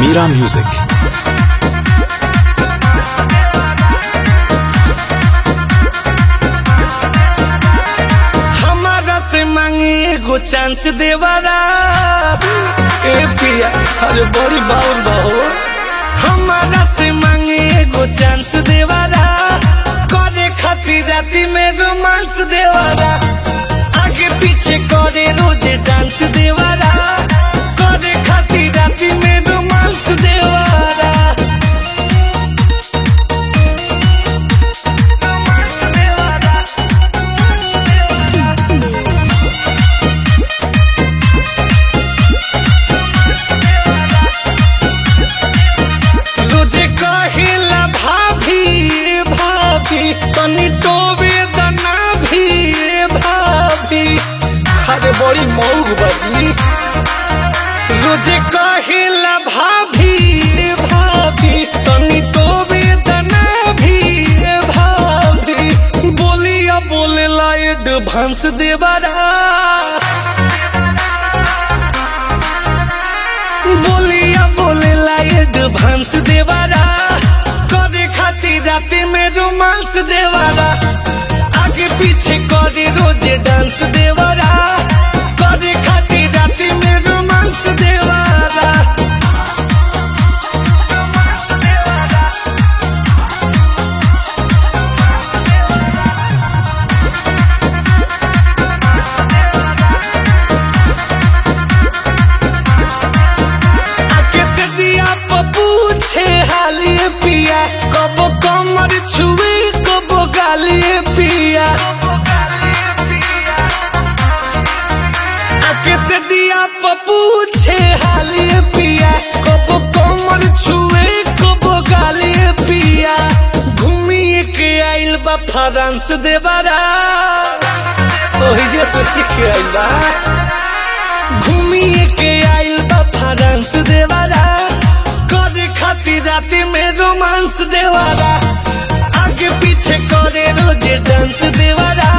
Mira Music। हमारा से मांगे एगो चांस देवारा ए पिया अरे बड़ी बाउल बहो। हमारा से मांगे एगो चांस देवारा करे खातिर राती में रोमांस देवारा आगे पीछे करे रोजे डांस देवारा करे खातिर राती में रोमांस देवारा। रोजे कहिला भाभी भाभी तनी टोबे दना भी भाभी अरे बड़ी मौग बजी। रोजे कहिला भाभी भाभी तनी टोबे दना भी भाभी बोलिया बोलेला एडवांस देवारा बोलिया बोलेला एडवांस देवारा करे खातिर राती में रोमांस देवारा आगे पीछे करे रोजे डांस देवारा करे खातिर राती में रोमांस देवारा। पूछे हालिए पिया कबो कमर छुए कबो गालिए पिया आके से जिया पूछे हालिए पिया कबो कमर छुए कबो गालिए पिया घूमिए के आइल बा फ्रांस देवारा ओही जैसे सीख आइल बा घूमिए के आइल बा फ्रांस देवारा खातिर राती में रोमांस देवारा आगे पीछे करे रोजे डांस देवारा